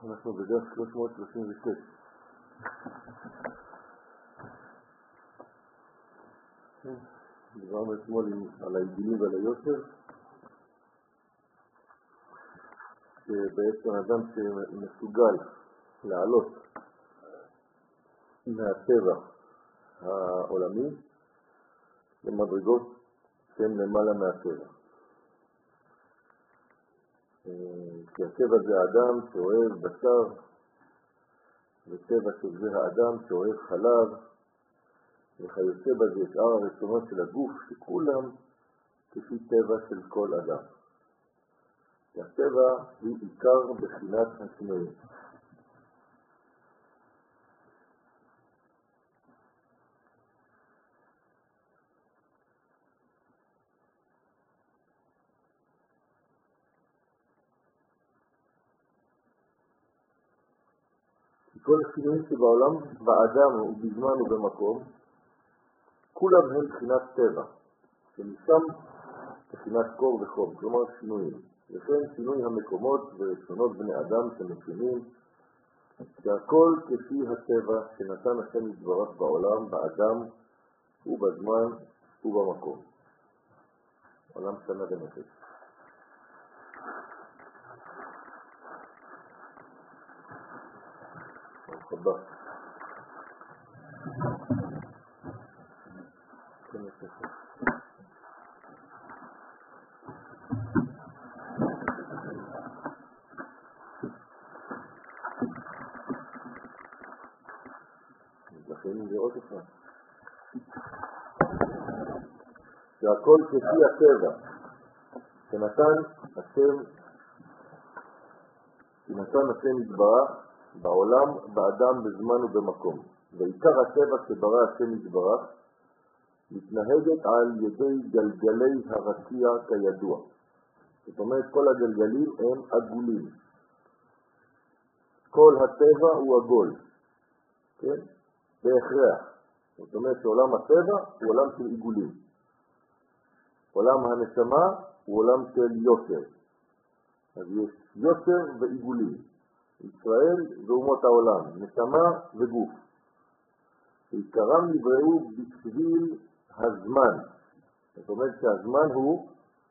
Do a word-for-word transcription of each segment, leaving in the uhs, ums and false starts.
אנחנו בדף שלוש מאות שלושים ושש. דיברנו אתמול על העיגולים ועל היושר, שבעצם אדם שמסוגל לעלות מהטבע העולמי למדרגות שהן למעלה מהטבע. כי הטבע זה האדם שאוהב בשר, וטבע שזה האדם שאוהב חלב, וכיוצא בזה שאר הרצונות של הגוף, שכולם כפי טבע של כל אדם. והטבע היא עיקר בחינת השינויים. כל השינויים שבעולם, באדם ובזמן ובמקום, כולם הם בחינת טבע, שמשם בחינת קור וחום, כלומר שינויים. וכן שינוי המקומות ורצונות בני אדם שמשינים, שהכל כפי הטבע שנתן השם יתברך בעולם, באדם ובזמן ובמקום. עולם שנה ונפש. תודה. לכן לראות אותך. שהכל כפי הטבע שנתן השם שנתן השם יתברך בעולם, באדם, בזמן ובמקום. ועיקר הטבע שברא השם יתברך מתנהגת על ידי גלגלי הרקיע כידוע. זאת אומרת, כל הגלגלים הם עגולים. כל הטבע הוא עגול. כן? בהכרח. זאת אומרת שעולם הטבע הוא עולם של עיגולים. עולם הנשמה הוא עולם של יושר. אז יש יושר ועיגולים. ישראל ואומות העולם, נשמה וגוף. עיקרם נבראו בשביל הזמן. זאת אומרת שהזמן הוא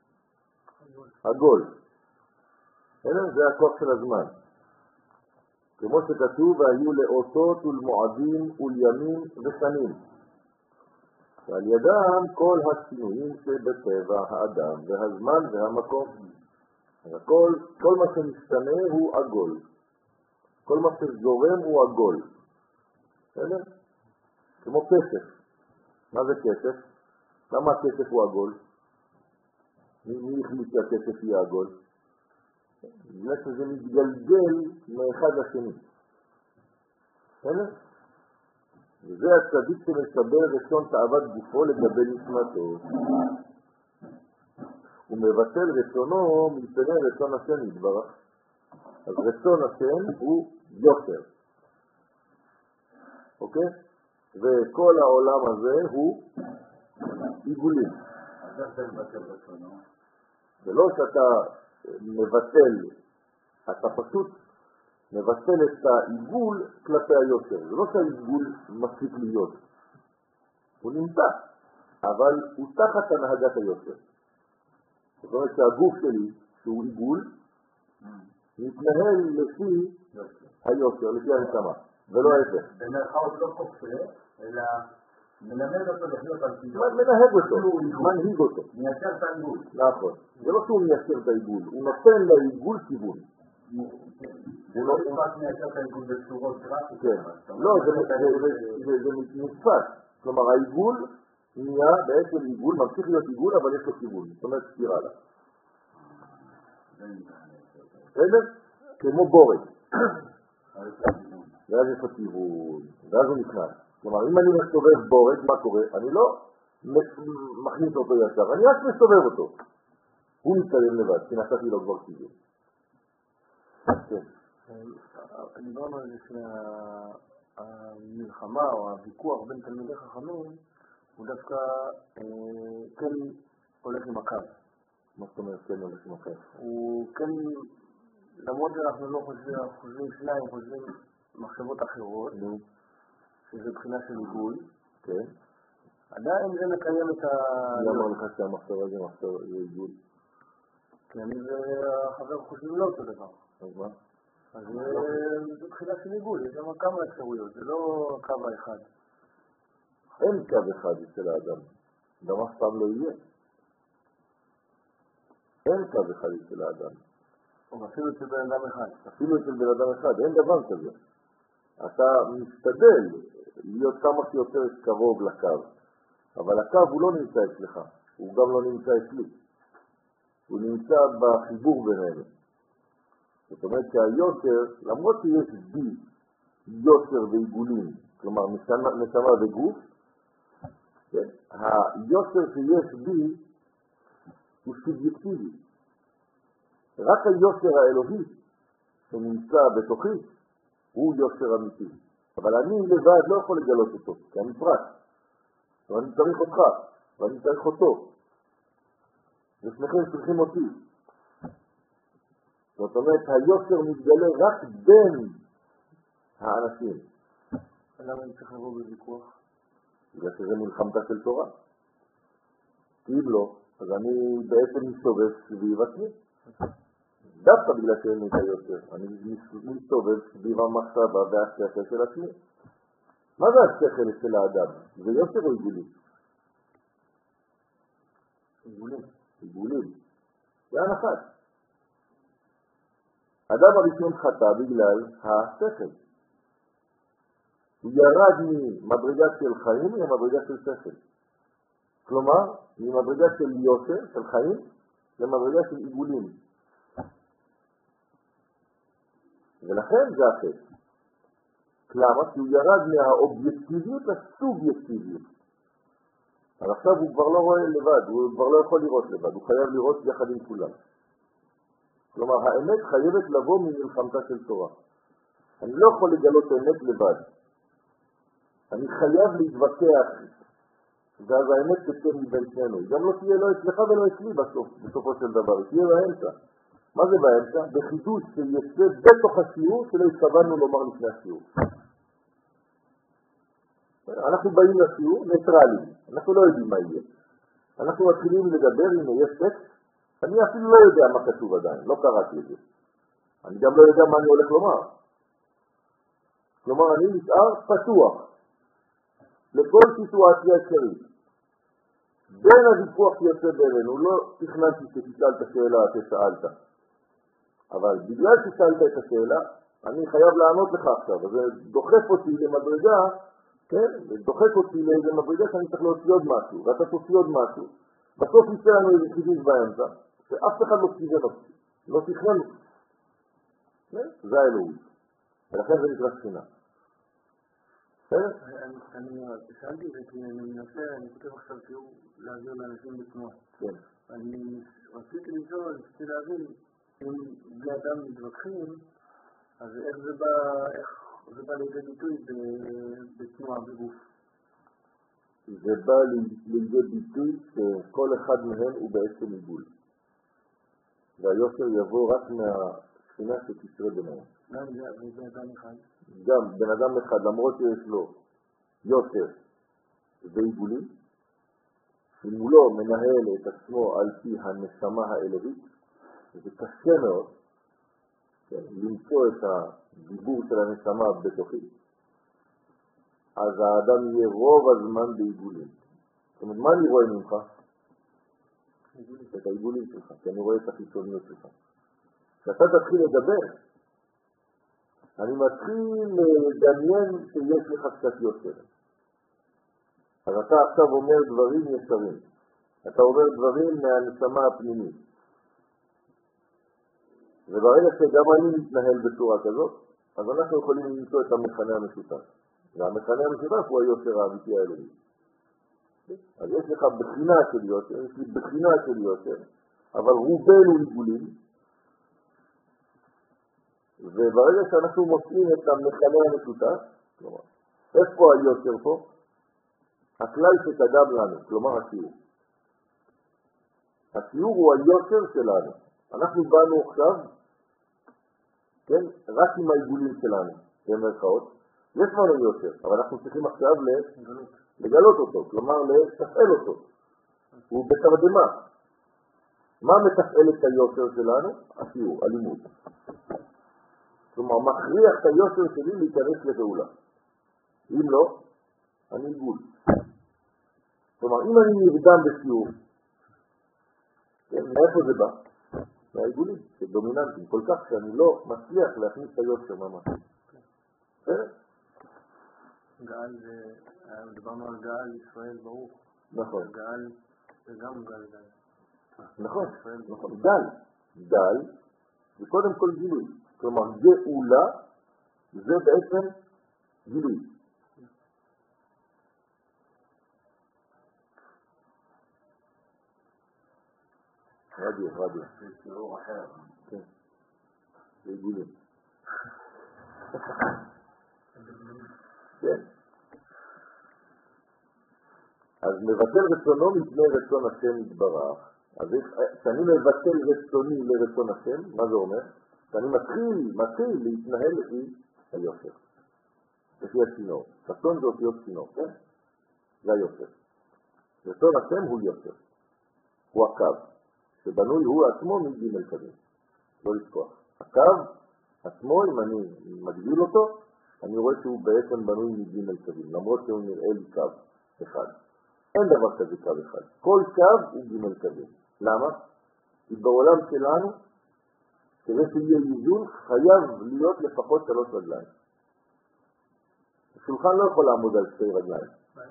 עגול. זה הכוח של הזמן. כמו שכתוב, והיו לאותות ולמועדים ולימים ושנים. ועל ידם כל השינויים שבטבע האדם והזמן והמקום. הכל, כל מה שמשתנה הוא עגול. כל מה שזורם הוא עגול. בסדר? כמו כסף. מה זה כסף? למה הכסף הוא עגול? מי, מי החליט שהכסף יהיה עגול? בגלל שזה מתגלגל מאחד לשני. בסדר? וזה הצדיק שמשבר רצון תאוות גופו לגבי נשמתו. הוא מבטל רצונו מפני רצון השם יתברך. אז רצון השם הוא יושר. אוקיי? וכל העולם הזה הוא עיגולים. אז איך אתה מבטל רצונו? זה לא שאתה מבטל, אתה פשוט מבטל את העיגול כלפי היושר. זה לא שהעיגול מפסיק להיות. הוא נמצא, אבל הוא תחת הנהגת היושר. זאת אומרת שהגוף שלי, שהוא עיגול, מתנהל לפי היושר, לפי הנשמה, ולא ההפך. במרכאות לא כופה, אלא מלמד אותו לחיות על פיתו. מנהג אותו, מנהיג אותו. מיישר את העיגול. נכון. זה לא שהוא מיישר את העיגול, הוא נותן לעיגול כיוון. הוא לא נתפס מיישר את העיגול בצורות גרפיות. כן. לא, זה נתפס. כלומר, העיגול נהיה בעצם עיגול, ממשיך להיות עיגול, אבל יש לו כיוון. זאת אומרת, ספירלה. בסדר? כמו בורג. ואז יש לו כיוון, ואז הוא נכנס. כלומר, אם אני מסובב בורג, מה קורה? אני לא מכניס אותו ישר, אני רק מסובב אותו. הוא מתקדם לבד, כי נתתי לו כבר כיוון. כן. דיברנו על זה שהמלחמה או הוויכוח בין תלמידי חכמים הוא דווקא כן הולך עם הקו. מה זאת אומרת כן הולך עם הקו? הוא כן למרות שאנחנו לא חושבים, אנחנו חושבים שניים, חושבים מחשבות אחרות, שזה בחינה של עיגול, כן. עדיין זה מקיים את ה... אני אמר לך שהמחשבה זה מחשבה, זה עיגול. כי אני והחבר חושבים לא אותו דבר. אז מה? אז זה בחינה של עיגול, יש שם כמה אפשרויות, זה לא קו האחד. אין קו אחד אצל האדם, גם אף פעם לא יהיה. אין קו אחד אצל האדם. או אפילו אצל בן אדם אחד. אפילו אצל בן אדם אחד, אין דבר כזה. אתה משתדל להיות כמה שיותר קרוב לקו, אבל הקו הוא לא נמצא אצלך, הוא גם לא נמצא אצלי. הוא נמצא בחיבור בינינו. זאת אומרת שהיותר, למרות שיש בי יושר ועיגולים, כלומר נשמה וגוף, כן? היושר שיש בי הוא סובייקטיבי. רק היושר האלוהי שנמצא בתוכי הוא יושר אמיתי. אבל אני לבד לא יכול לגלות אותו, כי אני פרט. ואני צריך אותך, ואני צריך אותו. ושניכם צריכים אותי. זאת אומרת, היושר מתגלה רק בין האנשים. למה אני צריך לבוא בוויכוח? בגלל שזה מלחמתה של תורה. כי אם לא, אז אני בעצם מסתובב סביב עצמי. דווקא בגלל שאין לי את היושר. אני מסתובב סביב המחשבה והשכל של עצמי. מה זה השכל של האדם? זה יושר או עיגולים? עיגולים. עיגולים. זה הנחת. אדם הראשון חטא בגלל השכל. הוא ירד ממדרגה של חיים למדרגה של שכל. כלומר, ממדרגה של יושר, של חיים, למדרגה של עיגולים. ולכן זה החטא. למה? כי הוא ירד מהאובייקטיביות לסובייקטיביות. אז עכשיו הוא כבר לא רואה לבד, הוא כבר לא יכול לראות לבד, הוא חייב לראות יחד עם כולם. כלומר, האמת חייבת לבוא ממלחמתה של תורה. אני לא יכול לגלות האמת לבד. אני חייב להתווכח, ואז האמת תצא מבין שנינו. היא גם לא תהיה לא אצלך ולא אצלי בסוף, בסופו של דבר, היא תהיה באמצע. מה זה באמצע? בחידוש שיצא בתוך השיעור שלא התכוונו לומר לפני השיעור. אנחנו באים לשיעור ניטרליים, אנחנו לא יודעים מה יהיה. אנחנו מתחילים לדבר, הנה יש טקסט, אני אפילו לא יודע מה כתוב עדיין, לא קראתי את זה. אני גם לא יודע מה אני הולך לומר. כלומר, אני נשאר פתוח לכל סיטואציה אפשרית. בין הוויכוח שיוצא בינינו, לא תכננתי שתשאל את השאלה ששאלת. אבל בגלל ששאלת את השאלה, אני חייב לענות לך עכשיו. אז זה דוחף אותי למדרגה, כן? דוחף אותי לאיזה מדרגה שאני צריך להוציא עוד משהו, ואתה תוציא עוד משהו. בסוף יצא לנו איזה חידוש באמצע, שאף אחד לא כיוון אותי, לא תכנן אותי. זה האלוהות. ולכן זה נקרא שכינה. אני שאלתי את זה כי אני מנסה, אני כותב עכשיו שיעור להעביר לאנשים בתנועה. כן. אני רציתי לשאול, רציתי להבין, אם בני אדם מתווכחים, אז איך זה בא, איך זה בא לידי ביטוי בתנועה, בגוף? זה בא לידי ביטוי שכל אחד מהם הוא בעצם עיגול. והיושר יבוא רק מהשכינה שתשרה ביניהם. גם זה בן אדם אחד? גם בן אדם אחד, למרות שיש לו יושר ועיגולים, אם הוא לא מנהל את עצמו על פי הנשמה האלוהית, זה קשה מאוד, כן, למצוא את הדיבור של הנשמה בתוכי, אז האדם יהיה רוב הזמן בעיגולים. זאת אומרת, מה אני רואה ממך? את העיגולים שלך, כי אני רואה את החיצוניות שלך. כשאתה תתחיל לדבר, אני מתחיל לדמיין שיש לך קצת יושר. אז אתה עכשיו אומר דברים ישרים. אתה אומר דברים מהנשמה הפנימית. וברגע שגם אני מתנהל בצורה כזאת, אז אנחנו יכולים למצוא את המכנה המשותף. והמכנה המשותף הוא היושר האמיתי האלוהי. אז יש לך בחינה של יושר, יש לי בחינה של יושר, אבל רובנו עיגולים, וברגע שאנחנו מוצאים את המכנה המשותף, כלומר, איפה היושר פה? הכלל שקדם לנו, כלומר השיעור. השיעור הוא היושר שלנו. אנחנו באנו עכשיו כן? רק עם העיגולים שלנו, במרכאות, יש לנו יושר, אבל אנחנו צריכים עכשיו לגלות אותו, כלומר לתפעל אותו. הוא בתרדמה. מה מתפעל את היושר שלנו? השיעור, הלימוד. כלומר, מכריח את היושר שלי להיכנס לפעולה. אם לא, אני עיגול. כלומר, אם אני נרדם בשיעור, מאיפה זה בא? מהעיגולים, שדומיננטיים, כל כך שאני לא מצליח להכניס את היושר ממש. בסדר? גאל זה, דיברנו על גאל ישראל ברוך. נכון. גאל זה גם גאל גאל. נכון, נכון. גל. גל זה קודם כל גילוי. כלומר, גאולה זה בעצם גילוי. רדיו, רדיו. זה שיעור אחר. כן. זה גילוי. כן. אז מבטל רצונו מפני רצון השם יתברך. אז כשאני מבטל רצוני לרצון השם, מה זה אומר? כשאני מתחיל, מתחיל להתנהל לפי היושר. לפי הצינור. רצון זה אותיות צינור, כן? זה היושר. רצון השם הוא יושר. הוא הקו, שבנוי הוא עצמו מג' קווים. לא לשכוח. הקו עצמו, אם אני מגדיל אותו, אני רואה שהוא בעצם בנוי מג' קווים, למרות שהוא נראה לי קו אחד. אין דבר כזה קו אחד. כל קו הוא ג' קווים. למה? כי בעולם שלנו, כדי שיהיה איזון, חייב להיות לפחות שלוש רגליים. השולחן לא יכול לעמוד על שתי רגליים.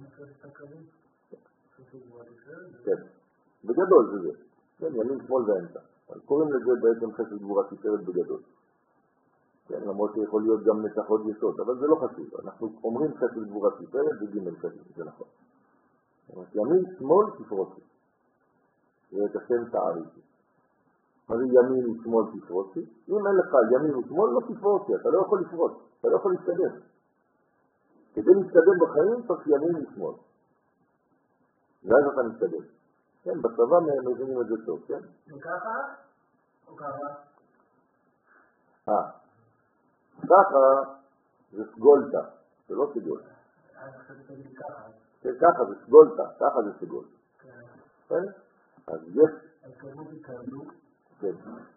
כן. בגדול זה זה. כן, ימין, שמאל ואמצע. קוראים לזה בעצם חסד גבורה תפארת בגדול. כן, למרות שיכול להיות גם נצחות יסוד, אבל זה לא חשוב. אנחנו אומרים חסד גבורה תפארת וג' קווים, זה נכון. ימין, שמאל, תפרוצי. ואת השם תעריכי. מה זה ימין ושמאל תפרוצי? אם אין לך ימין ושמאל, לא תפרוצי, אתה לא יכול לפרוץ, אתה לא יכול להתקדם. כדי להתקדם בחיים, צריך ימין ושמאל. ואז אתה מתקדם. כן, בצבא מבינים את זה טוב, כן? וככה? או ככה? אה. ככה זה סגולתה, זה לא סגול. אז עכשיו תגיד לי ככה. כן, ככה זה סגולתה, ככה זה סגול. כן? אז יש... ההתקדמות התקדמו. כן.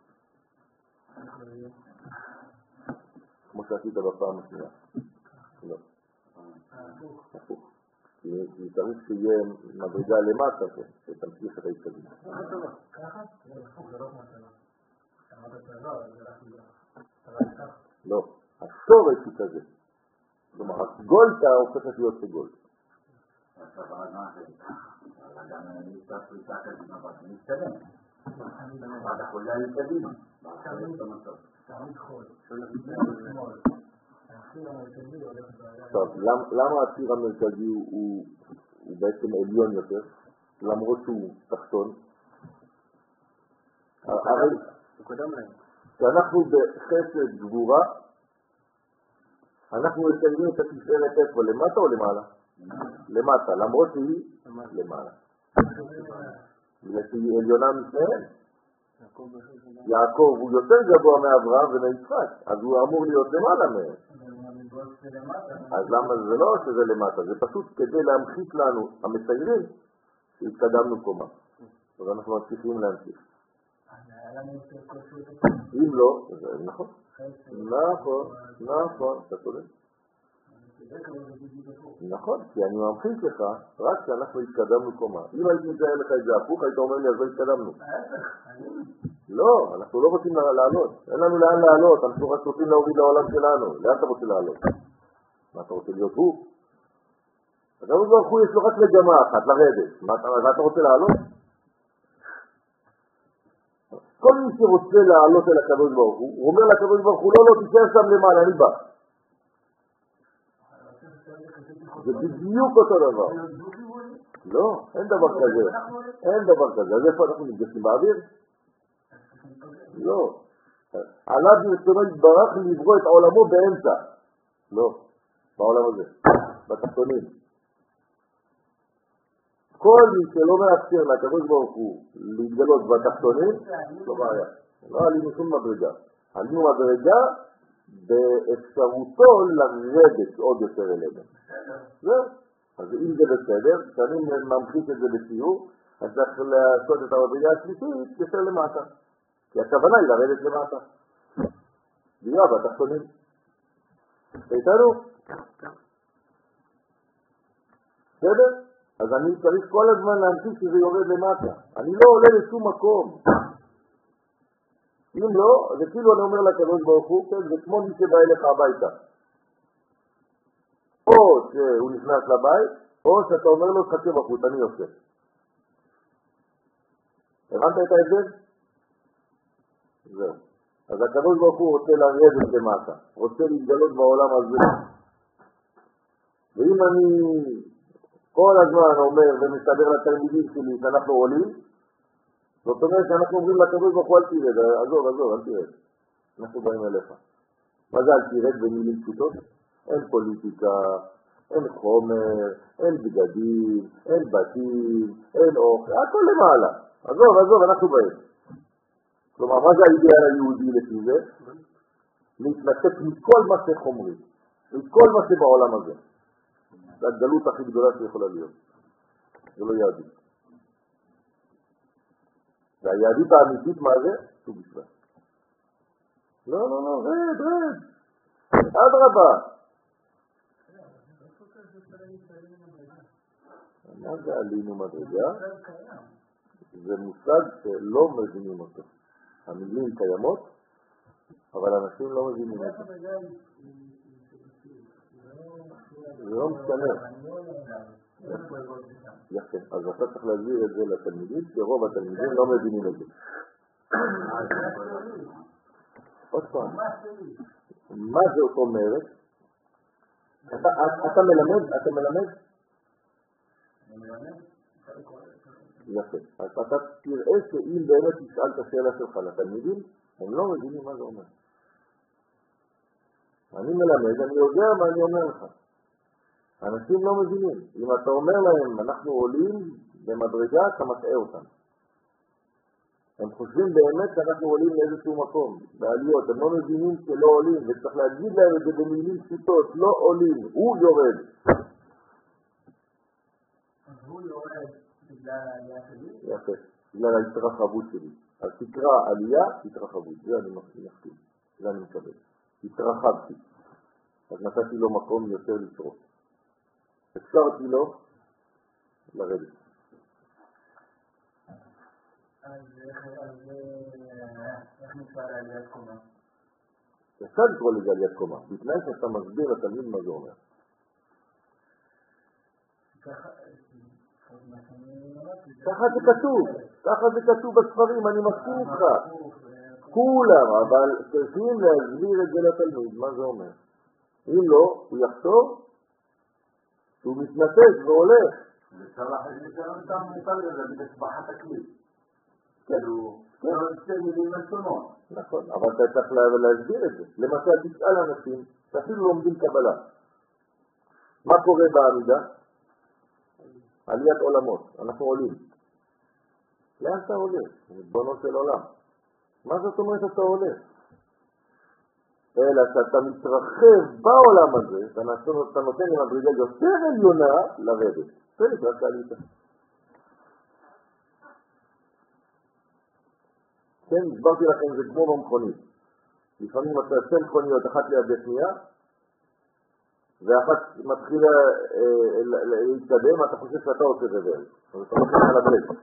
כמו שעשית בפעם השנייה. לא. הפוך. הפוך. כי צריך שיהיה מדרגה למטה, שתמשיך את ההתקדמות. ככה? זה הפוך, זה לא כמו צבא. אמרת צבא, זה רק ככה. לא. השורש הוא כזה. כלומר, הסגולתה הופכת להיות סגול. הצבא מה זה? גם נמצא פריטה קדימה, ואתה מתקדם. ואתה חולה להתקדימה. תמיד חול. טוב, למה הציר המרכזי הוא בעצם עליון יותר? למרות שהוא תחתון? הרי כשאנחנו בחסד גבורה, אנחנו מציינים את התפארת איפה, למטה או למעלה? למטה, למרות שהיא למעלה. בגלל שהיא עליונה משניהם. יעקב הוא יותר גבוה מאברהם ומיצחק, אז הוא אמור להיות למעלה מהם. אז למה זה לא שזה למטה? זה פשוט כדי להמחיש לנו, המציירים, שהתקדמנו קומה. אז אנחנו מצליחים להמשיך. אם לא, זה נכון. נכון, נכון, אתה צודק. נכון, כי אני ממחיש לך רק שאנחנו התקדמנו קומה. אם הייתי מצייר לך את זה הפוך, היית אומר לי, אז לא התקדמנו. לא, אנחנו לא רוצים לעלות. אין לנו לאן לעלות, אנחנו רק רוצים להוריד לעולם שלנו. לאן אתה רוצה לעלות? מה אתה רוצה להיות הוא? הקדוש ברוך הוא יש לו רק מגמה אחת, לרדת. מה אתה רוצה לעלות? כל מי שרוצה לעלות אל הקדוש ברוך הוא, הוא אומר לקדוש ברוך הוא, לא, לא, תישאר שם למעלה, אני בא. זה בדיוק אותו דבר. לא, אין דבר כזה. אין דבר כזה. אז איפה אנחנו נפגשים באוויר? לא. עליו ברצונו יתברך לברוא את עולמו באמצע. לא. בעולם הזה. בתחתונים. כל מי שלא מאפשר לקדוש ברוך הוא להתגלות בתחתונים, לא בעיה. לא עלינו שום מדרגה. עלינו מדרגה באפשרותו לרדת עוד יותר אלינו. זהו. אז אם זה בסדר, כשאני ממחיש את זה בציור, אז צריך לעשות את המדרגה השלישית יותר למטה. כי הכוונה היא לרדת למטה. דירה בתחתונים. איתנו? בסדר? אז אני צריך כל הזמן להמשיך שזה יורד למטה. אני לא עולה לשום מקום. אם לא, זה כאילו אני אומר לקדוש ברוך הוא, כן, זה כמו מי שבא אליך הביתה. או שהוא נכנס לבית, או שאתה אומר לו, חכה בחוץ, אני יוצא. הבנת את ההבדל? זהו. אז הקדוש ברוך הוא רוצה לרדת למטה, רוצה להתגלות בעולם הזה. ואם אני כל הזמן אומר ומסתבר לתלמידים שלי שאנחנו עולים, זאת אומרת שאנחנו אומרים לקדוש ברוך הוא אל תירד, עזוב, עזוב, אל תירד. אנחנו באים אליך. מה זה אל תירד במילים פשוטות? אין פוליטיקה, אין חומר, אין בגדים, אין בתים, אין אוכל, הכל למעלה. עזוב, עזוב, אנחנו באים. כלומר, מה זה האידאל היהודי לפי זה? להתנתק מכל מה שחומרי, מכל מה שבעולם הזה. זה הגלות הכי גדולה שיכולה להיות. זה לא יהדות. והיהדות האמיתית מה זה? סוג בשביל. לא, לא, לא, רד, רד. עד רבה. מה זה עלינו מדרגה? זה מושג שלא מבינים אותו. המילים קיימות, אבל אנשים לא מבינים את זה. זה לא משתנה. יפה, אז אתה צריך להסביר את זה לתלמידים, כי רוב התלמידים לא מבינים את זה. עוד פעם, מה זה אותו אומרת? אתה מלמד? אתה מלמד? יפה, אז אתה תראה שאם באמת תשאל את השאלה שלך לתלמידים, הם לא מבינים מה זה אומר. אני מלמד, אני יודע מה אני אומר לך. אנשים לא מבינים. אם אתה אומר להם, אנחנו עולים במדרגה, אתה מטעה אותם. הם חושבים באמת שאנחנו עולים לאיזשהו מקום, בעליות. הם לא מבינים שלא עולים, וצריך להגיד להם את זה במילים פשוטות, לא עולים, הוא יורד. אז הוא יורד בגלל העלייה שלי? יפה, בגלל ההתרחבות שלי. אז תקרא עלייה, התרחבות. זה אני מסכים, זה אני מקבל. התרחבתי. אז נתתי לו מקום יותר לשרוף. אפשרתי לו לרדת. אז איך נקרא לעליית קומה? אפשר לקרוא לזה עליית קומה, בתנאי שאתה מסביר לתלמיד מה זה אומר. ככה זה כתוב, ככה זה כתוב בספרים, אני מסכים איתך. כולם, אבל צריכים להסביר את זה לתלמיד, מה זה אומר. אם לא, הוא יחשוב שהוא מתנתק והולך. אפשר להחליט אותם מותר לזה בסבחת הכלי. כאילו, לא שתי מילים שונות. נכון, אבל אתה צריך להסביר את זה. למשל, תשאל אנשים שאפילו לומדים קבלה. מה קורה בעמידה? עליית עולמות, אנחנו עולים. לאן אתה עולה? ריבונו של עולם. מה זאת אומרת אתה עולה? אלא שאתה מתרחב בעולם הזה, ואתה נותן עם מדרגה יותר עליונה לרדת. זה נקרא שעלית. כן, הסברתי לכם, זה כמו במכונית. לפעמים אתה עושה מכוניות אחת ליד השנייה, ואחת מתחילה להתקדם, אתה חושב שאתה עושה רברס. אז אתה חושב על הברק.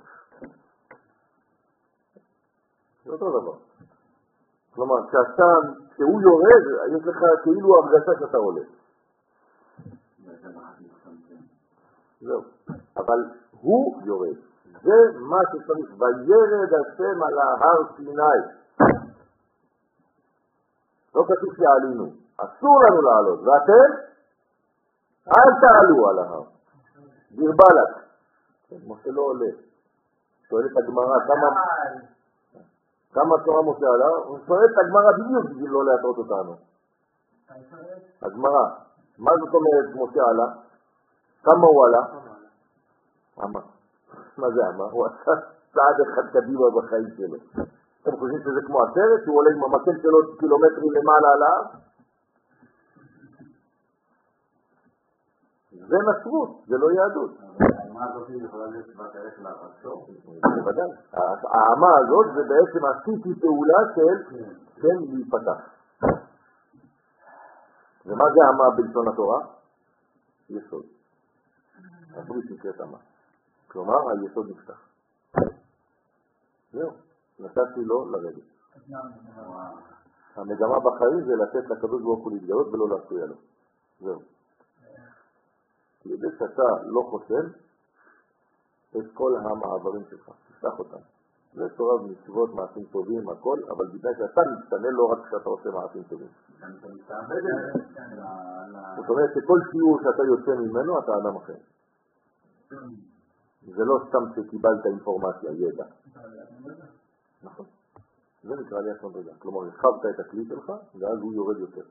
זה אותו דבר. כלומר, כשאתה, כשהוא יורד, יש לך כאילו הרגשה שאתה עולה. זהו. אבל הוא יורד. זה מה שצריך. וירד השם על ההר סיני. לא כתוב שעלינו. אסור לנו לעלות. ואתם? אל תעלו על ההר. דיר בלק. משה לא עולה. שואלת הגמרא, כמה... כמה תורה משה עלה? הוא שואל את הגמרא בדיוק בשביל לא להטעות אותנו. הגמרא, מה זאת אומרת משה עלה? כמה הוא עלה? אמה. מה זה אמה? הוא עשה צעד אחד קדימה בחיים שלו. אתם חושבים שזה כמו הסרט? שהוא עולה עם המקל שלו קילומטרים למעלה עליו? זה נצרות, זה לא יהדות. האמה הזאת יכולה להיות בתארך להפסור. בוודאי. האמה הזאת זה בעצם עשיתי פעולה של כן להיפתח. ומה זה האמה בלשון התורה? יסוד. הברית נקראת אמה. כלומר, היסוד נפתח. זהו, נתתי לו לרדת. המגמה בחיים זה לתת לקדוש ברוך הוא להתגלות ולא להפריע לו. זהו. כדי שאתה לא חושב את כל המעברים שלך, תפתח אותם. זה תורה ומצוות, מעשים טובים, הכל, אבל בתנאי שאתה מצטנה לא רק כשאתה עושה מעשים טובים. זאת אומרת שכל שיעור שאתה יוצא ממנו אתה אדם אחר. זה לא סתם שקיבלת אינפורמציה, ידע. נכון. זה נקרא עליית מדרגה. כלומר, הרחבת את הכלי שלך, ואז הוא יורד יותר.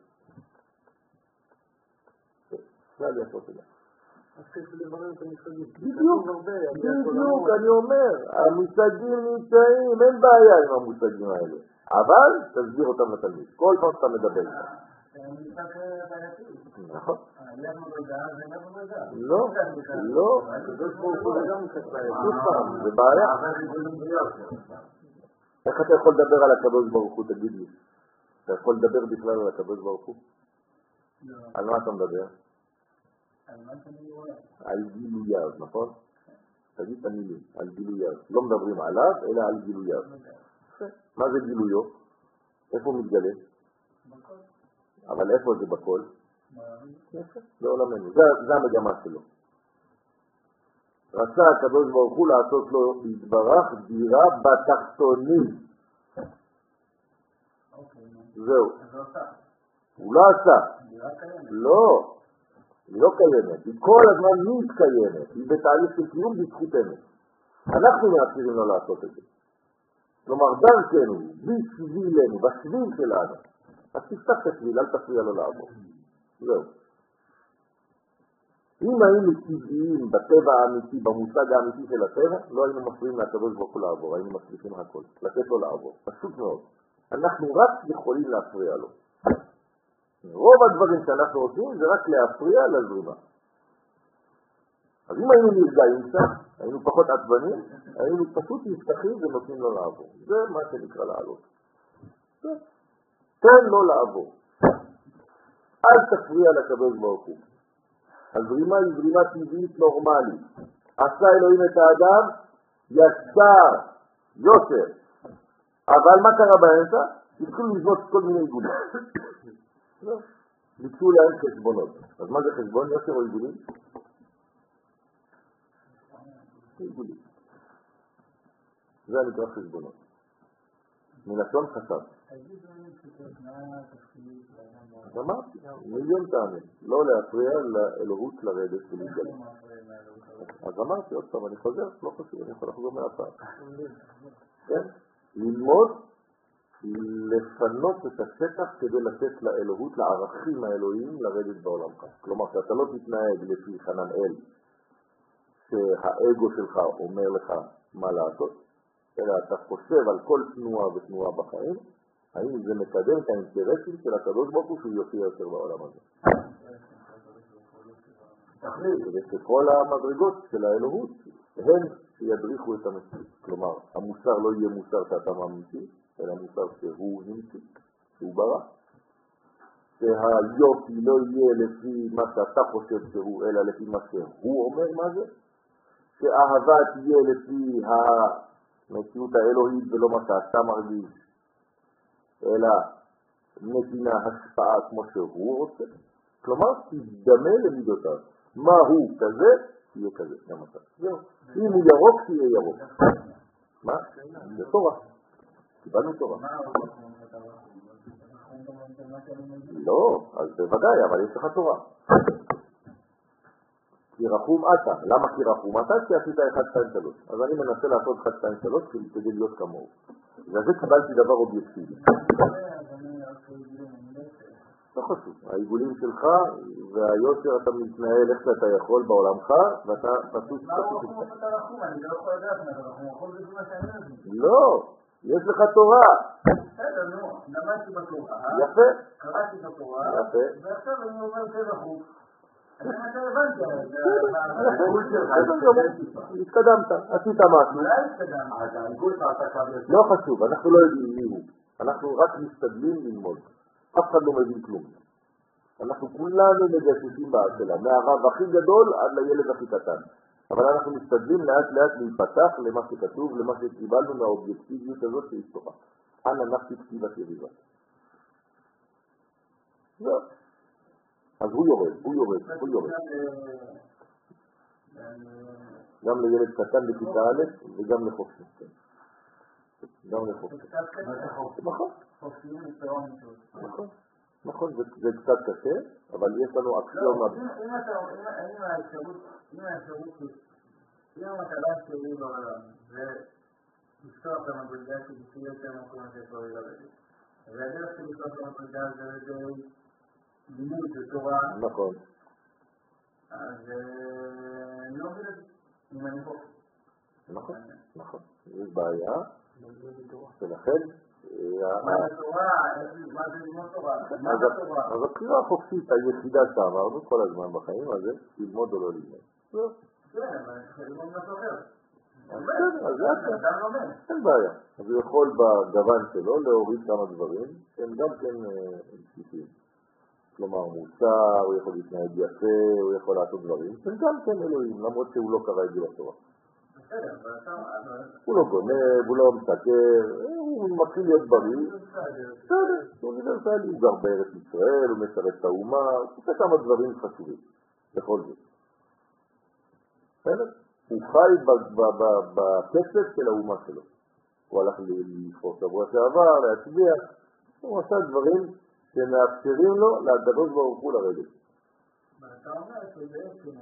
זה עליית מדרגה. אז צריך לברר את המושגים. בדיוק, בדיוק, אני אומר, המושגים נמצאים, אין בעיה עם המושגים האלה. אבל תסביר אותם לתלמיד. כל פעם שאתה מדבר איתם. נכון. לא, לא. זה בעיה. איך אתה יכול לדבר על הקדוש ברוך הוא, תגיד לי? אתה יכול לדבר בכלל על הקדוש ברוך הוא? על מה אתה מדבר? על גילוייו, נכון? תגיד את המילים, על גילוייו. לא מדברים עליו, אלא על גילוייו. מה זה גילויו? איפה הוא מתגלה? אבל איפה זה בכל? בעולמנו. זה המגמה שלו. רצה הקדוש ברוך הוא לעשות לו להתברך דירה בתחתונים. זהו. הוא לא עשה. לא. היא לא קיימת. היא כל הזמן מתקיימת. היא בתהליך של קיום בזכותנו. אנחנו מאפשרים לו לעשות את זה. כלומר, דרכנו, בשבילנו, בשביל שלנו. אז תפתח את השביל, אל תפריע לו לעבור. זהו. אם היינו טבעיים בטבע האמיתי, במושג האמיתי של הטבע, לא היינו מפריעים לקדוש ברוך הוא לעבור, היינו מצליחים הכל, לתת לו לעבור. פשוט מאוד. אנחנו רק יכולים להפריע לו. רוב הדברים שאנחנו עושים זה רק להפריע לזרימה. אז אם היינו נרגעים שם, היינו פחות עצבנים, היינו פשוט נפתחים ונותנים לו לעבור. זה מה שנקרא לעלות. תן לו לעבור. אל תפריע לקדוש ברוך הוא. הזרימה היא זרימה טבעית נורמלית. עשה אלוהים את האדם ישר, יושר. אבל מה קרה באמצע? התחילו לבנות כל מיני עיגולים. ביצעו להם חשבונות. אז מה זה חשבון? יושר או עיגולים? עיגולים. זה נקרא חשבונות. מלשון חשב. אז אמרתי, מיליון טעמים, לא להפריע לאלוהות לרדת ולהתגלה. אז אמרתי עוד פעם, אני חוזר, לא חשוב, אני יכול לחזור מהפעם. כן? ללמוד, לפנות את השטח כדי לתת לאלוהות, לערכים האלוהיים, לרדת בעולמך. כלומר, שאתה לא תתנהג לפי חננאל, שהאגו שלך אומר לך מה לעשות, אלא אתה חושב על כל תנועה ותנועה בחיים, האם זה מקדם את האינטרסים של הקדוש ברוך הוא שהוא יופיע יותר בעולם הזה. כדי שכל המדרגות של האלוהות הן שידריכו את המציאות. כלומר, המוסר לא יהיה מוסר שאתה ממציאו, אלא מוסר שהוא המציא, שהוא ברא. שהיופי לא יהיה לפי מה שאתה חושב שהוא, אלא לפי מה שהוא אומר מה זה. שאהבה תהיה לפי המציאות האלוהית ולא מה שאתה מרגיש, אלא נתינה השפעה כמו שהוא רוצה. כלומר, תדמה למידותיו. מה הוא כזה, תהיה כזה. גם אתה. זהו. אם הוא ירוק, תהיה ירוק. מה? זה תורה. קיבלנו תורה. לא, אז בוודאי, אבל יש לך תורה. כי רחום אתה. למה כי רחום אתה? כי עשית אחד, שתיים, שלוש. אז אני מנסה לעשות אחד, שתיים, שלוש כדי להיות כמוהו. וזה קיבלתי דבר אובייקטיבי. לא חשוב. העיגולים שלך והיושר אתה מתנהל איך שאתה יכול בעולמך, ואתה פשוט... מה הוא רחום אתה רחום? אני לא יכול לדעת מה אתה רחום. רחום זה מה שאני יודע. לא, יש לך תורה. בסדר, נו. למדתי בתורה. יפה. קראתי בתורה. יפה. ועכשיו אני אומר זה רחום. זה מה שהבנתי, התקדמת, עשית משהו. אולי התקדמת. אז העיגול שעשה קו יותר. לא חשוב, אנחנו לא יודעים מי הוא. אנחנו רק משתדלים ללמוד. אף אחד לא מבין כלום. אנחנו כולנו מגששים באצלה, מהרב הכי גדול עד לילד הכי קטן. אבל אנחנו משתדלים לאט לאט להיפתח למה שכתוב, למה שקיבלנו מהאובייקטיביות הזאת שהיא תורה. אנא נפשי כתיבת יריבה. זהו. אז הוא יורד, הוא יורד, הוא יורד. גם לילד קטן בכיתה א' וגם לחופשי. גם לחופשי. נכון. נכון. נכון, זה קצת קשה, אבל יש לנו אקסיומה. אם האפשרות, אם המטרה שלי בעולם זה לפתוח את המדרגה שלי יותר מקום הזה כבר ילדים. והדרך של לפתוח את המדרגה זה לימוד ותורה. נכון. אז אני לא מבין את זה, אם אני פה. נכון, נכון. יש בעיה, ולכן... מה התורה? מה זה לימוד תורה? מה זה תורה? אז הבחירה החופשית היחידה שעברנו כל הזמן בחיים הזה, ללמוד או לא ללמוד. כן, אבל אני חושב ללמוד משהו אחר. אז זה אחר. אין בעיה. אז הוא יכול בגוון שלו להוריד כמה דברים שהם גם כן בסיסיים. כלומר מוסר, הוא יכול להתנהג יפה, הוא יכול לעשות דברים, הם גם כן אלוהים, למרות שהוא לא קרא את זה בתורה. הוא לא גונב, הוא לא מסתכל, הוא מתחיל להיות בריא. בסדר, הוא אוניברסלי, הוא גר בארץ ישראל, הוא משרת את האומה, הוא עושה כמה דברים חשובים, בכל זאת. בסדר? הוא חי בכסף של האומה שלו. הוא הלך לפרוס שבוע שעבר, להצביע, הוא עשה דברים שמאפשרים לו להקדוש ברוך הוא לרדת. אתה אומר שבעצם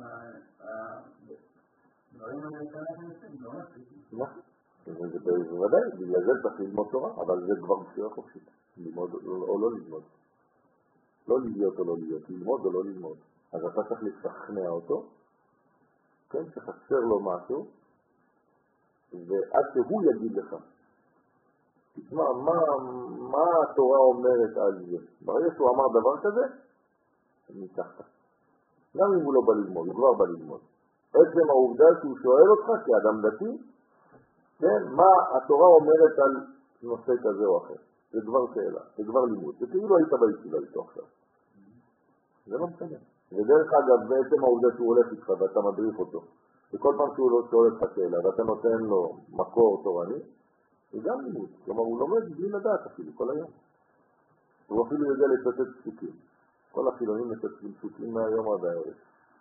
דברים המתנות ניסים, לא מספיקים. נכון, זה בוודאי, בגלל זה צריך ללמוד תורה, אבל זה כבר בחירה חופשית, ללמוד או לא ללמוד. לא להיות או לא להיות, ללמוד או לא ללמוד. אז אתה צריך לשכנע אותו, כן, שחסר לו משהו, ועד שהוא יגיד לך. תשמע, מה, מה התורה אומרת על זה? ברגע שהוא אמר דבר כזה, ניצחת. גם אם הוא לא בא ללמוד, הוא כבר בא ללמוד. עצם העובדה שהוא שואל אותך כאדם דתי, כן, מה התורה אומרת על נושא כזה או אחר. זה כבר שאלה, זה כבר לימוד. זה כאילו היית בישיבה איתו עכשיו. זה לא משנה. ודרך אגב, בעצם העובדה שהוא הולך איתך ואתה מדריך אותו, וכל פעם שהוא לא שואל אותך שאלה ואתה נותן לו מקור תורני, זה גם לימוד. כלומר, הוא לומד בלי לדעת אפילו כל היום. הוא אפילו יודע לצטט פסוקים. כל החילונים מצטטים פסוקים מהיום עד הערב.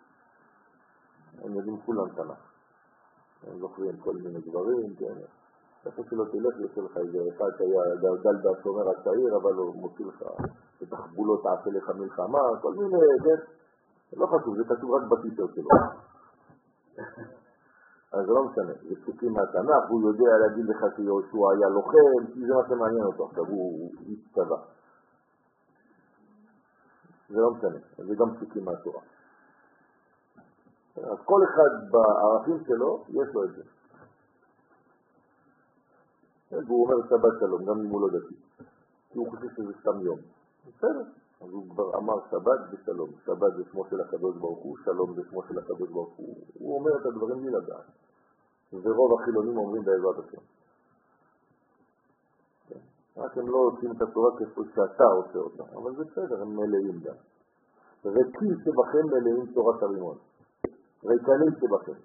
הם יודעים כולם תנ"ך. הם זוכרים כל מיני דברים, כן. איפה שלא תלך, יוצא לך איזה אחד שהיה גלגל בשומר הצעיר, אבל הוא מוציא לך את החבולות, תעשה לך מלחמה, כל מיני, כן. לא חשוב, זה כתוב רק בטיסות שלו. אז זה לא משנה, זה פסוקים מהתנ"ך, הוא יודע להגיד לך שיהושע היה לוחם, כי זה מה שמעניין אותו, עכשיו הוא איש צבא. זה לא משנה, זה גם פסוקים מהתורה. אז כל אחד בערכים שלו, יש לו את זה. והוא אומר שבת שלום, גם אם הוא לא דתי. כי הוא חושב שזה סתם יום. בסדר. אז הוא כבר אמר שבת ושלום. שבת זה שמו של הקדוש ברוך הוא, שלום זה שמו של הקדוש ברוך הוא. הוא אומר את הדברים בלי לדעת. ורוב החילונים אומרים בעזרת השם. רק הם לא עושים את התורה כפי שאתה עושה אותה. אבל זה בסדר, הם מלאים גם. ריקים שבכם מלאים תורת הרימון. ריקנים שבכם.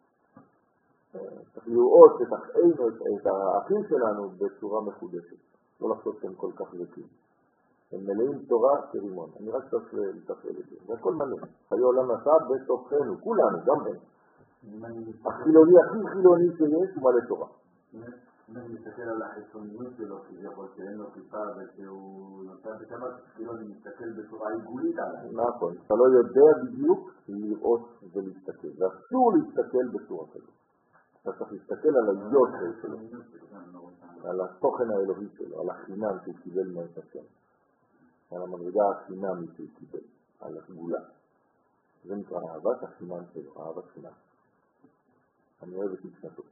צריך לראות את אחיינו, את האחים שלנו בצורה מחודשת. לא לחשוב שהם כל כך ריקים. הם מלאים תורה כרימון. אני רק צריך לתפעל את זה. זה הכל מלא. חיי עולם נשא בתוכנו, כולנו, גם הם. החילוני הכי חילוני שיש הוא מלא תורה. אם אני מסתכל על החיצוניות שלו, כביכול שאין לו חיפה ושהוא נוסע בשבת, כאילו אני מסתכל בצורה עיגולית עליי. נכון, אתה לא יודע בדיוק לראות ולהסתכל. ואסור להסתכל בצורה כזאת. אתה צריך להסתכל על היושר שלו, על התוכן האלוהי שלו, על החינם שהוא קיבל מאת השם, על המדרגה החינמית שהוא קיבל, על הסגולה. זה נקרא אהבת החינם שלו, אהבת חינם. אני אוהב את משנתו.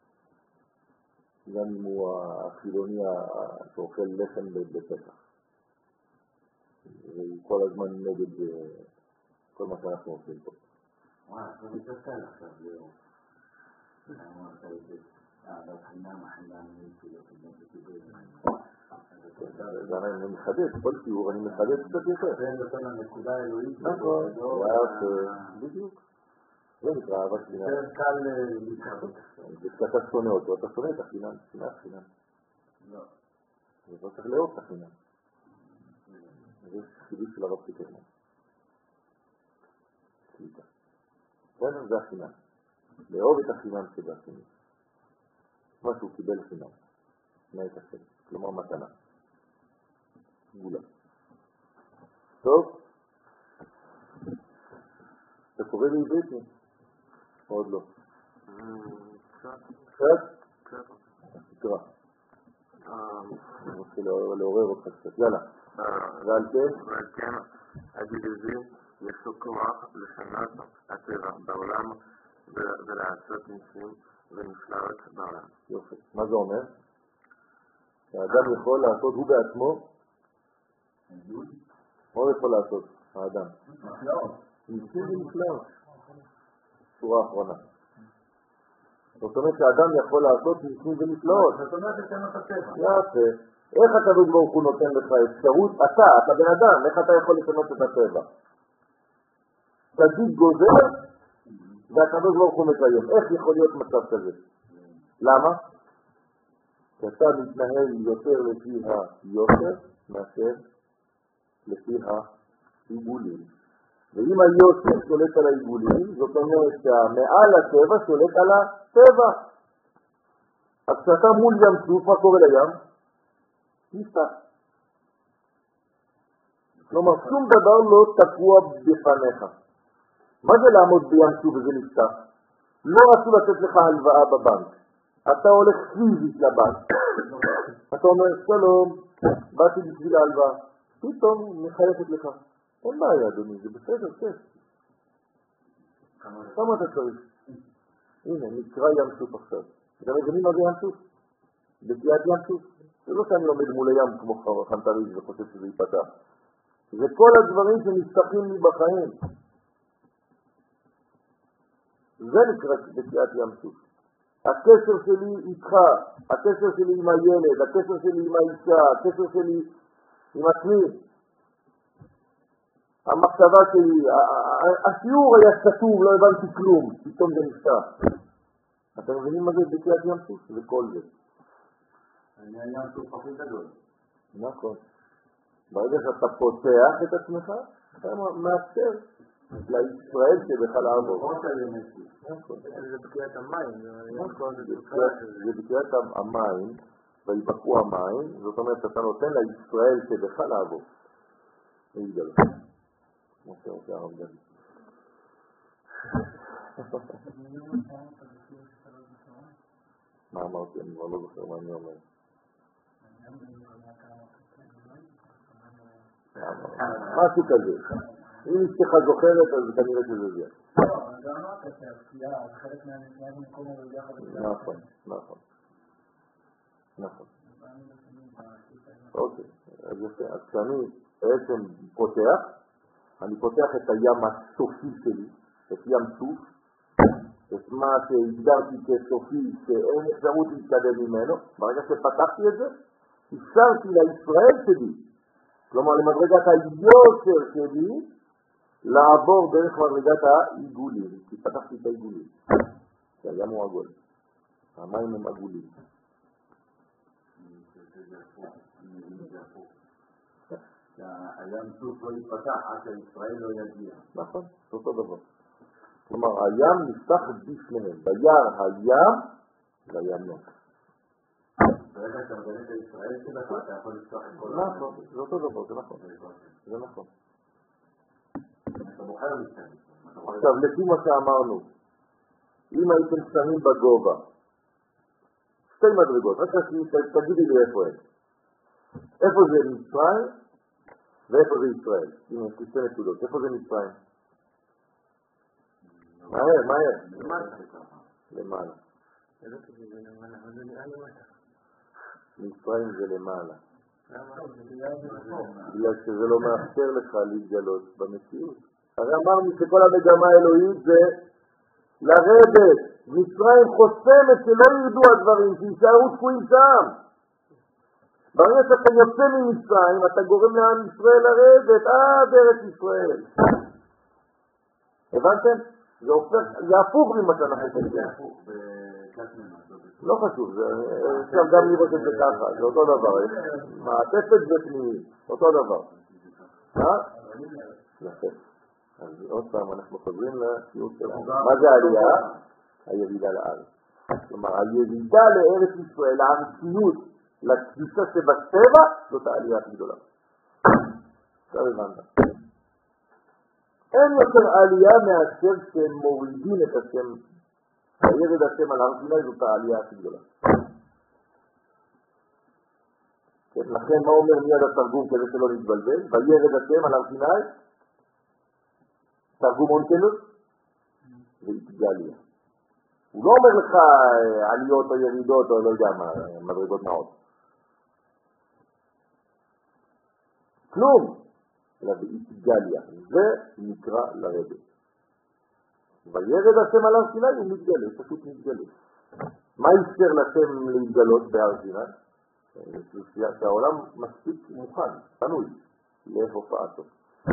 גם אם הוא החילוני שאוכל לחם בפסח. והוא כל הזמן נגד, כל כל מה שאנחנו עושים פה. וואי, זה מתקל עכשיו, ליאור. אמרת את זה. אבל חינם, החינם נמצא, זה אני מחדד, כל שיעור אני מחדד קצת יותר. זה נותן לנקודה האלוהית. נכון, בדיוק. זה נקרא אהבת חינם. זה קל להתחבט. כשאתה שונא אותו, אתה שונא את החינם, שנאת חינם. לא. זה לא צריך לאהוב את החינם. זה חידוש של הרב פיטרמן. סליחה. זה החינם. לאהוב את החינם שבחינם. מה שהוא קיבל חינם. שנאת השם. כלומר מתנה. גולה. טוב? אתה קורא לי עברית? עוד לא. קצת. קצת? קצת. תקרא. אני רוצה לעורר אותך קצת. יאללה. ועל כן? ועל כן, הגילוזי יש לו כוח לשנות הטבע בעולם ולעשות ניסים ונפלאות בעולם. יופי. מה זה אומר? האדם יכול לעשות, הוא בעצמו, מה הוא יכול לעשות, האדם? נפלאות. ניסים ונפלאות. שורה האחרונה. זאת אומרת שהאדם יכול לעשות ניסים ונפלאות. זאת אומרת לשנות הטבע. יפה. איך הקדוש ברוך הוא נותן לך אפשרות? אתה, אתה בן אדם, איך אתה יכול לשנות את הטבע? צדיק גוזר והקדוש ברוך הוא מקיים. איך יכול להיות מצב כזה? למה? כי אתה מתנהל יותר לפי היושר מאשר לפי העיגולים. ואם היושר שולט על העיגולים, זאת אומרת שהמעל הטבע שולט על הטבע. אז כשאתה מול ים סוף, מה קורה לים? נפתח. כלומר, שום דבר לא תקוע בפניך. מה זה לעמוד בים סוף וזה נפתח? לא רצו לתת לך הלוואה בבנק. אתה הולך פיזית לבנק. אתה אומר, שלום, באתי בשביל ההלוואה. פתאום מחייכת לך. אין בעיה, אדוני, זה בסדר, כן. כמה אתה צריך? הנה, נקרא ים סוף עכשיו. אתם מבינים מה זה ים סוף? בקיעת ים סוף. זה לא שאני לומד מול הים כמו חנטריז וחושב שזה ייפתח. זה כל הדברים שנפתחים לי בחיים. זה נקרא בקיעת ים סוף. הקשר שלי איתך, הקשר שלי עם הילד, הקשר שלי עם האישה, הקשר שלי עם עצמי. המחשבה שלי, השיעור היה סתום, לא הבנתי כלום, פתאום זה נפתח. אתם מבינים מה זה בקיעת ים סוף? זה כל זה. אני הים סוף הכי גדול. נכון. ברגע שאתה פותח את עצמך, אתה מאפשר לישראל שבך לעבור. נכון. זה בקיעת המים. נכון, זה בקיעת המים, ויבקעו המים, זאת אומרת שאתה נותן לישראל שבך לעבור. להתגלה. כמו שעושה הרב גדי. מה אמרתי? אני כבר לא זוכר מה אני אומר. משהו כזה. אם אשתך זוכרת, אז כנראה שזה זה. לא, זה אמרת שהפקיעה, זה חלק מהנסיעה במקום הזה יחד. נכון, נכון. נכון. אוקיי, אז יפה. אז כשאני בעצם פותח, אני פותח את הים הסופי שלי, את ים סוף, את מה שהגדרתי כסופי, שאין אפשרות להתקדם ממנו. ברגע שפתחתי את זה, אפשרתי לישראל שלי, כלומר למדרגת היושר שלי, לעבור דרך מדרגת העיגולים, כי פתחתי את העיגולים. כי הים הוא עגול. המים הם עגולים. הים סוף לא יפתח עד שישראל לא יגיע. נכון, זה אותו דבר. כלומר, הים נפתח בפניהם. ביער הים לימות. ברגע שאתה מגלה את ישראל שלך, אתה יכול לפתוח את כל... נכון, זה אותו דבר, זה נכון. זה נכון. אתה בוחר להסתכל. עכשיו, לפי מה שאמרנו, אם הייתם שמים בגובה, שתי מדרגות, רק תגידי לי איפה הם. איפה זה מצרים ואיפה זה ישראל? הנה, יש לי שתי נקודות. איפה זה מצרים? מהר, מהר. למעלה. למעלה. ידעתי שזה למעלה, אבל זה נראה למטה. מצרים זה למעלה. למה? בגלל שזה לא מאפשר לך להתגלות במציאות. הרי אמרנו שכל המגמה האלוהית זה לרדת. מצרים חוסמת שלא ירדו הדברים, שישארו תקועים שם. ברגע שאתה יוצא ממצרים, אתה גורם לעם ישראל לרדת עד ארץ ישראל. הבנתם? זה הופך, זה הפוך ממה שאנחנו חושבים. זה הפוך, בקטמנה. לא חשוב, אפשר גם לראות את זה ככה, זה אותו דבר. מעטפת ופנימי, אותו דבר. אה? יפה. אז עוד פעם אנחנו חוזרים לשיעור שלנו. מה זה העלייה? הירידה לארץ. כלומר, הירידה לארץ ישראל, הארציות, לתפיסה שבטבע, זאת העלייה הכי גדולה. עכשיו הבנת. אין יותר עלייה מאשר שהם מורידים את השם, הירד השם על הר סיני, זאת העלייה הכי גדולה. לכן מה אומר מיד התרגום כדי שלא נתבלבל? וירד השם על הר סיני, תרגום אונקלוס, והתגליה. הוא לא אומר לך עליות או ירידות או לא יודע מה, מדרגות נאות. כלום, אלא בהתגליה. זה נקרא לרדת. וירד השם על הר סיני הוא מתגלה, פשוט מתגלה. מה יפשר לשם להתגלות בהר סיני? שהעולם מספיק מוכן, פנוי, להופעתו.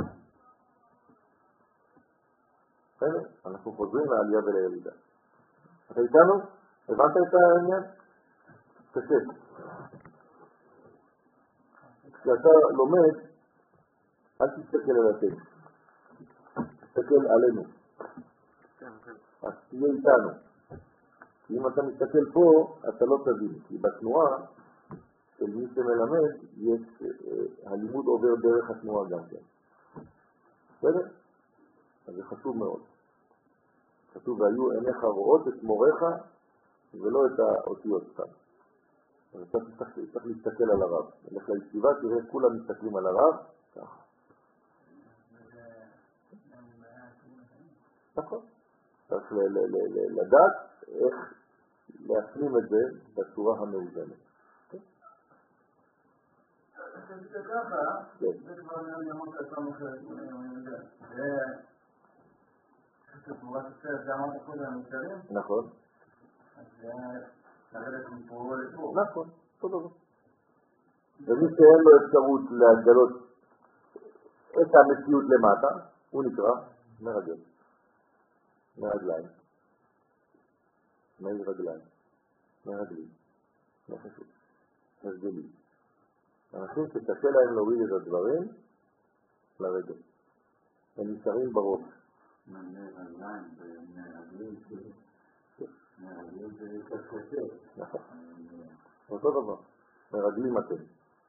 בסדר? אנחנו חוזרים לעלייה ולירידה. אתה איתנו? הבנת את העניין? קשה. כשאתה לומד, אל תסתכל על הטקסט. תסתכל עלינו. אז תהיה איתנו. אם אתה מסתכל פה, אתה לא תבין. כי בתנועה של מי שמלמד, יש, הלימוד עובר דרך התנועה גם כן. בסדר? אז זה חשוב מאוד. כתוב, והיו עיניך רואות את מוריך ולא את האותיות כאן. אז אתה צריך להסתכל על הרב. נלך לישיבה, תראה, כולם מסתכלים על הרב, ככה. נכון. צריך לדעת איך להפנים את זה בצורה המאוזנת. זה ככה, זה כבר נאמר כתוב אחרת, זה תמורת הסרט, זה אמרת קודם המתארים? נכון. אז זה לרדת מפה לפה. נכון, אותו דבר. ומי שאין לו אפשרות להגלות את המציאות למטה, הוא נקרא מרגל. מרגליים. מי רגליים. מרגלים. נחשוב. מרגלים. אנשים שקשה להם להוריד את הדברים לרגל. הם נשארים בראש. מרגליים ומרגלים מרגלים זה קשה. נכון. אותו דבר. מרגלים אתם.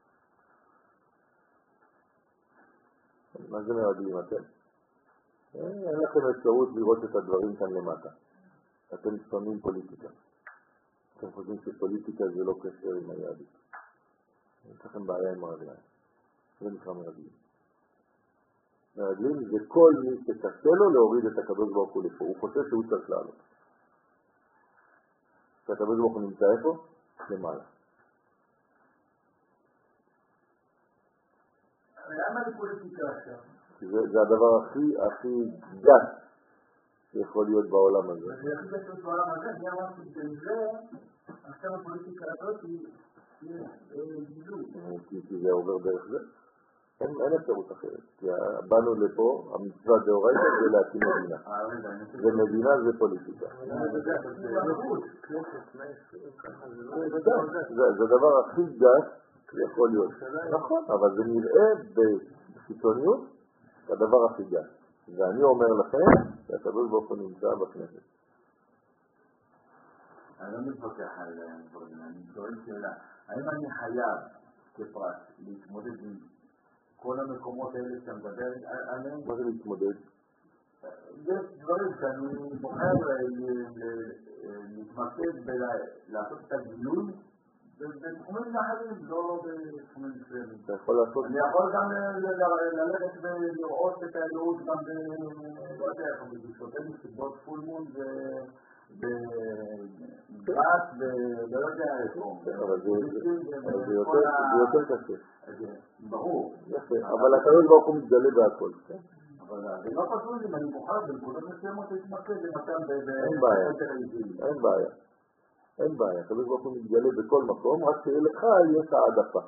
מה זה מרגלים אתם? אין לכם אפשרות לראות את הדברים כאן למטה. אתם שונאים פוליטיקה. אתם חושבים שפוליטיקה זה לא קשר עם היהדות. יש לכם בעיה עם הרגליים. זה נקרא מרגלים. מרגלים זה כל מי שקשה לו להוריד את הקדוש ברוך הוא לפה. הוא חושב שהוא צריך לעלות. שהקדוש ברוך הוא נמצא איפה? למעלה. למה לפוליטיקה עכשיו? זה, זה הדבר הכי, הכי גס שיכול להיות בעולם הזה. זה הכי גס להיות בעולם הזה, אני אמרתי שזה, עכשיו הפוליטיקה הזאת היא גילוי. כי זה עובר דרך זה. אין, אין אפשרות אחרת. כי באנו לפה, המצווה דאורייתא זה להקים מדינה. ומדינה זה פוליטיקה. זה הדבר הכי גס שיכול להיות. נכון, אבל זה נראה בחיצוניות הדבר הכי גס. ואני אומר לכם שהקדוש ברוך הוא נמצא בכנסת. אני לא מתווכח על דברים, אני שואל שאלה. האם אני חייב כפרט להתמודד עם כל המקומות האלה שאתה מדבר עליהם? מה זה להתמודד? יש דברים שאני בוחר להתמקד ולעשות את הגילוי בתחומים אחרים, לא בתחומים מסוימים. אתה יכול לעשות? אני יכול גם ללכת ולראות את האלוהות גם ב... לא יודע איך, בגישותי מסיבות פולמון ובגרס ולא יודע איפה. אבל זה יותר קשה. ברור. יפה, אבל הקדוש ברוך הוא מתגלה בהכל. אבל זה לא פשוט אם אני בוחר בנקודות מסוימות להתמקד למשל אין בעיה, אין בעיה. אין בעיה, הקדוש ברוך הוא מתגלה בכל מקום, רק שלך יש העדפה.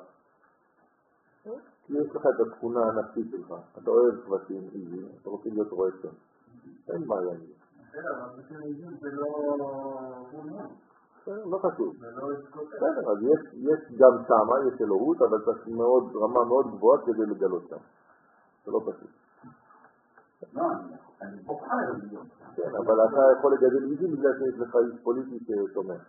כי יש לך את התכונה הנפשית שלך, אתה אוהב שבטים עיזים, אתה רוצה להיות רואה שם. אין בעיה עם זה. בסדר, אבל בשביל עיזים זה לא פורמון. בסדר, לא חשוב. זה לא יסקוטה. בסדר, אז יש גם שמה, יש אלוהות, אבל צריך רמה מאוד גבוהה כדי לגלות שם. זה לא פשוט. לא, אני בוחר להיות. כן, אבל אתה יכול לגדל עיזים בגלל שיש לך איש פוליטי שתומך.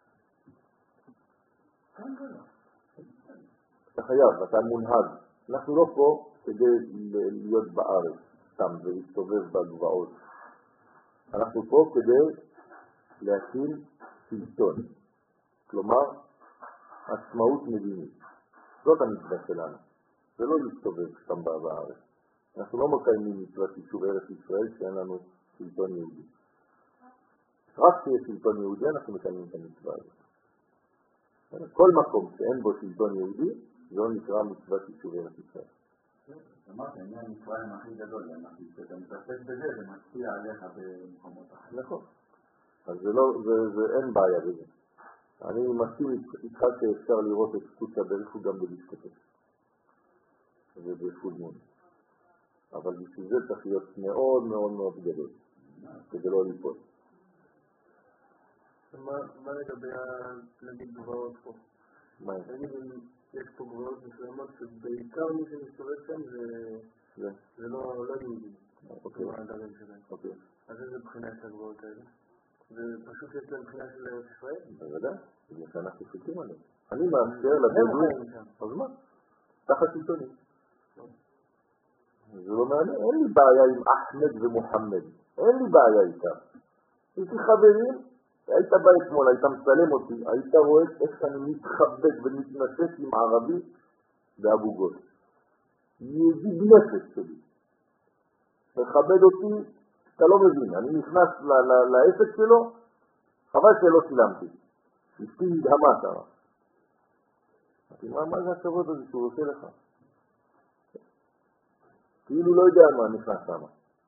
אתה חייב, אתה מונהג. אנחנו לא פה כדי להיות בארץ, סתם, ולהסתובב בגבעות. אנחנו פה כדי להקים שלטון. כלומר, עצמאות מדינית. זאת המצווה שלנו. זה לא להסתובב סתם בארץ. אנחנו לא מקיימים מצוות יישוב ארץ ישראל שאין לנו שלטון יהודי. רק כשיש שלטון יהודי אנחנו מקיימים את המצווה הזאת. כל מקום שאין בו שלטון יהודי, זה לא נקרא מצוות יישוב ארץ ישראל. אמרת, אני המצרים הכי גדול, כשאתה מתעסק בזה, זה משפיע עליך במקומות אחרים. נכון. אז זה לא, זה אין בעיה בזה. אני מסכים איתך שאפשר לראות את קודשא בריך הוא גם בדיסקוטק. זה בפולמון. אבל בשביל זה צריך להיות מאוד מאוד מאוד גדול, כדי לא ליפול. מה לגבי נגיד גבעות פה? מה? נגיד אם יש פה גבעות מסוימות שבעיקר מי שמסתובב שם זה לא יהודי. אוקיי. אוקיי. אז איזה בחינה של הגבעות האלה? זה פשוט יש להם בחינה של ארץ ישראל? בוודאי, בגלל שאנחנו שותים עליהם. אני מאפשר לבדואים, אז מה? תחת שלטוני. זה לא מעניין, אין לי בעיה עם אחמד ומוחמד, אין לי בעיה איתם. יש לי חברים, היית בא אתמול, היית מצלם אותי, היית רואה איך אני מתחבק ומתנשק עם ערבי באבו גול. יהודי בנפש שלי. מכבד אותי, אתה לא מבין, אני נכנס לעסק שלו, חבל שלא סילמתי. אשתי נדהמה שם. מה זה הכבוד הזה שהוא עושה לך? כאילו לא יודע מה נכנס שם.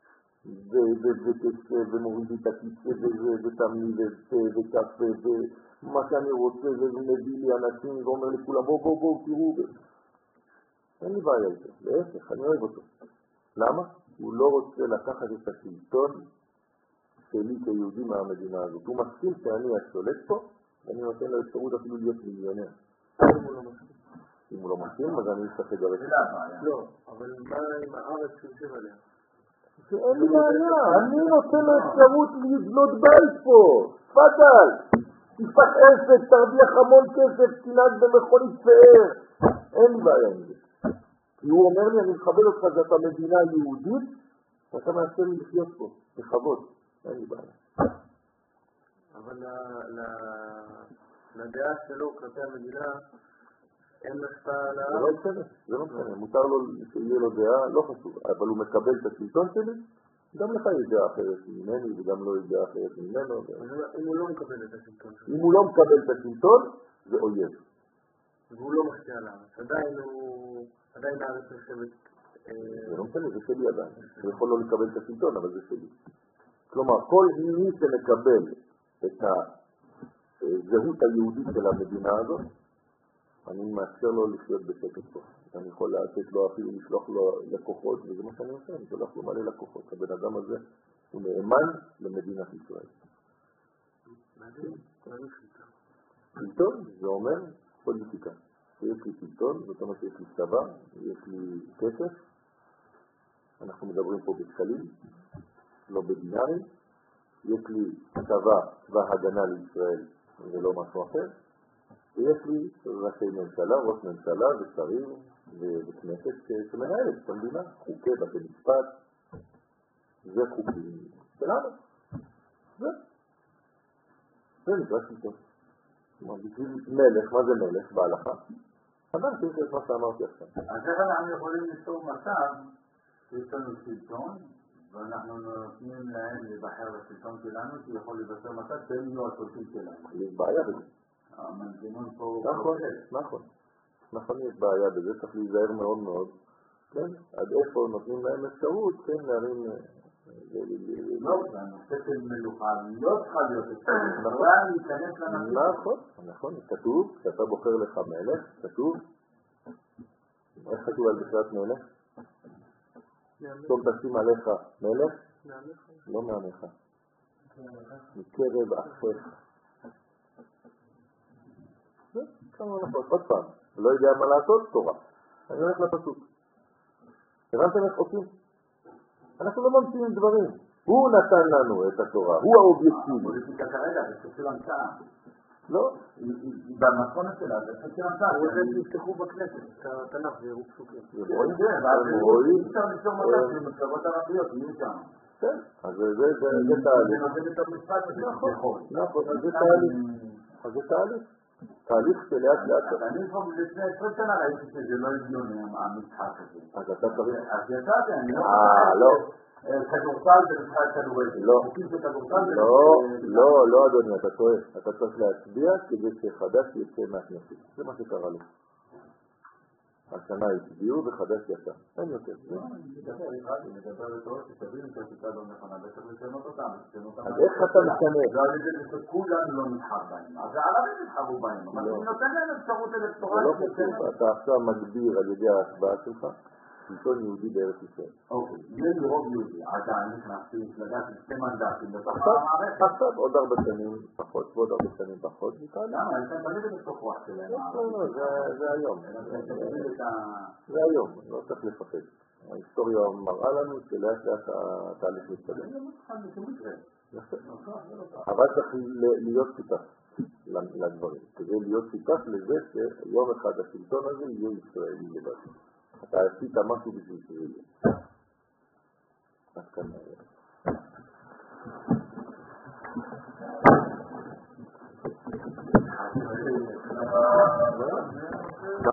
וכסף, ומוריד את הכיסא, ותמי, וקפה, ומה שאני רוצה, ומביא לי אנשים, ואומר לכולם, בואו, בואו, בואו, תראו. אין לי בעיה איתו, להפך, אני אוהב אותו. למה? הוא לא רוצה לקחת את השלטון שלי כיהודי מהמדינה הזאת. הוא מסכים שאני השולט פה, ואני נותן לו אפשרות אפילו להיות מיליונר. אם הוא לא מסכים, אז אני אשתחד לגרש. לא, אבל מה עם הארץ שיושב עליה? שאין לי בעיה, אני נותן לו אפשרות לבנות בית פה. תפדל, תפתח עסק, תרוויח המון כסף, תנהג במכונית פאר. אין לי בעיה עם זה. כי הוא אומר לי, אני מכבד אותך, שאתה מדינה יהודית, ואתה מאפשר לי לחיות פה, בכבוד. אין לי בעיה. אבל לדעה שלו כלפי המדינה, אין השפעה על זה לא משנה, זה לא משנה. מותר לו שיהיה לו דעה, לא חשוב. אבל הוא מקבל את השלטון שלי, גם לך יש דעה אחרת ממני, וגם לא יש דעה אחרת ממנו. אם הוא לא מקבל את השלטון שלי. אם הוא לא מקבל את השלטון, זה אויב. והוא לא משפיע על הארץ. עדיין הוא... עדיין הארץ יושבת... זה לא משנה, זה שלי עדיין. הוא יכול לא לקבל את השלטון, אבל זה שלי. כלומר, כל מי שמקבל את הזהות היהודית של המדינה הזאת, אני מאפשר לו לחיות בשקט פה. אני יכול לתת לו אפילו לשלוח לו לקוחות, וזה מה שאני עושה, אני שולח לו מלא לקוחות. הבן אדם הזה הוא נאמן למדינת ישראל. שלטון זה אומר פוליטיקה. יש לי שלטון, זאת אומרת שיש לי צבא, יש לי כסף, אנחנו מדברים פה בשקלים, לא בדינרים, יש לי צבא, צבא הגנה לישראל, זה לא משהו אחר, ויש לי ראשי ממשלה, ראש ממשלה ושרים וכנסת שמנהלת את המדינה, חוקי בתי משפט, זה חוקים שלנו, זה, זה נקרא שלטון. בשביל מלך, מה זה מלך? בהלכה. אדם שיש את מה שאמרתי עכשיו. אז איך אנחנו יכולים ליצור מצב שיש לנו שלטון, ואנחנו נותנים להם לבחר לשלטון שלנו, שיכול לבשר מצב שהם יהיו השולטים שלנו. יש בעיה בזה. המנגנון פה... נכון, נכון. נכון, יש בעיה בזה, צריך להיזהר מאוד מאוד, כן? עד איפה נותנים להם אפשרות, כן, להרים... לא, הנושא של מלוכה לא צריכה להיות אפשרות, אבל להיכנס לנביא. נכון, נכון, כתוב, כשאתה בוחר לך מלך, כתוב, איך כתוב על בחירת מלך? תום תשים עליך מלך? לא מעמך, מקרב אחיך. כמה נכון, עוד פעם, לא יודע מה לעשות, תורה. אני הולך לפסוק. הבנתם איך עושים? אנחנו לא ממציאים דברים. הוא נתן לנו את התורה, הוא האובייקטיבי. הפוליטיקה כרגע, זה סוג של המצאה. לא? במתכונת שלה, זה סוג של המצאה. הוא רוצה שיפתחו בכנסת, את התנ"ך ויראו פסוקים. רואים? אפשר ליצור מצב של מפלגות ערביות, מי שם? כן, אז זה תהליך. זה נותן את המשפט הזה. נכון, אז זה תהליך. אז זה תהליך. תהליך שלאט לאט. אני כבר לפני עשרים שנה ראיתי שזה לא הגיוני המשחק הזה. אז אתה צריך... אז יצאתי, אני לא... אה, לא. כדורסל זה משחק כדורגל. לא. חוקים של כדורסל זה... לא, לא, לא אדוני, אתה טועה. אתה צריך להצביע כדי שחדש יצא מהכנסת. זה מה שקרה לי. השנה הצביעו וחדש יצא. אין יותר. אני מדבר לטוב שתבינו שהשיטה לא נכונה, וצריך לשנות אותם. אז איך אתה משנה? זה על ידי שכולנו לא נבחר בהם. אז הערבים נבחרו בהם, אבל אני נותן להם אפשרות אלקטורלית. זה לא חשוב, אתה עכשיו מגביר על ידי ההצבעה שלך שלטון יהודי בארץ ישראל. אוקיי, יש לי רוב יהודי, עדיין נכנסתי מפלגה של שתי מנדטים בתוך עכשיו, המערכת. עכשיו עוד ארבע שנים פחות ועוד ארבע שנים פחות, למה? יש להם בלב את הכוח שלהם. לא, לא, זה היום. זה היום, לא צריך לפחד. ההיסטוריה מראה לנו שלאט לאט התהליך מתקדם. אבל צריך להיות שותף לדברים, כדי להיות שותף לזה שיום אחד השלטון הזה יהיה ישראלי לבד. אתה עשית משהו בשביל שזה יהיה. עד כאן היה.